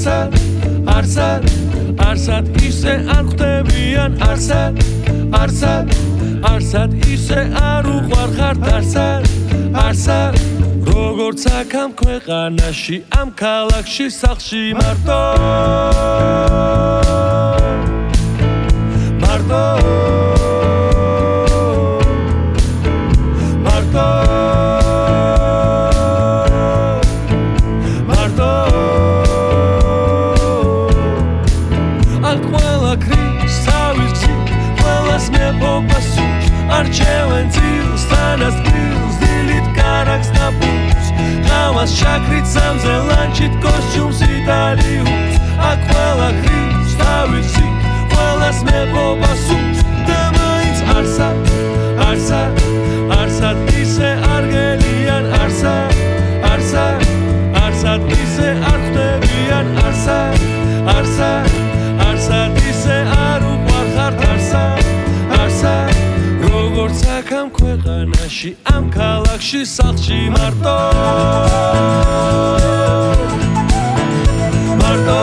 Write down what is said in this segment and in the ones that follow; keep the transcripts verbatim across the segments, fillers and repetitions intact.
არსად არსად არსად ისე არ ხვდებიან არსად არსად არსად ისე არ უყვარხართ არსად არსად როგორც აქ ამ ქვეყანაში ამ ქალაქში სახლში მარტო მარტო მარტო მარტო აქ ყველა ქრის თავის ყველას მეფობას სურს არჩევენ ძილს თანას დილს დილით კარაქს და ბურს ყავას შაქრით სამზე ლანჩით კოსტიუმს იტალიუს აქ ყველა ქრის თავის ყველას მეფობას სურს და მაინც არსად არსად არსად ისე არ გელიან არსად არსად არსად ისე არ ხვდებიან არსად არსად არსად ისე არ უყვარხართ არსად არსად როგორც აქ ამ ქვეყანაში ამ ქალაქში სახლში მარტო მარტო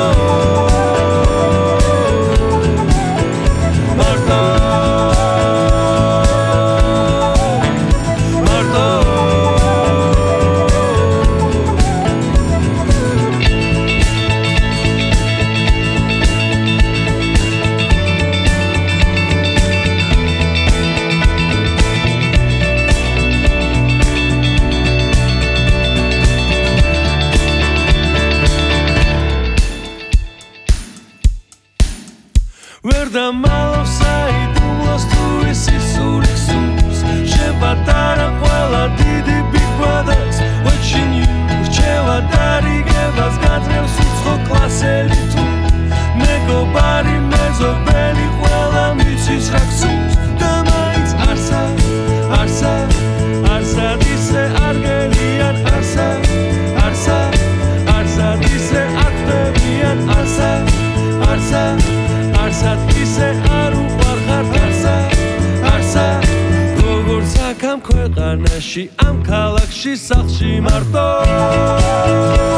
ვერ დამალავს საიდუმლოს თუ ისი სული სულს შენ პატარა ყველა დიდი big brothers watching you რჩევა დარიგებას გაძლევს უცხო კლასელი თუ მეგობარი მეზობელი ყველა მიცის რა გსურს და მაინც არსად არსად არსად ისე არ გელიან არსად არსად არსად ისე არ ხვდებიან არსად არსად არსად ისე არ უყვარხართ არსად არსად როგორც აქ ამ ქვეყანაში ამ ქალაქში სახლში მარტო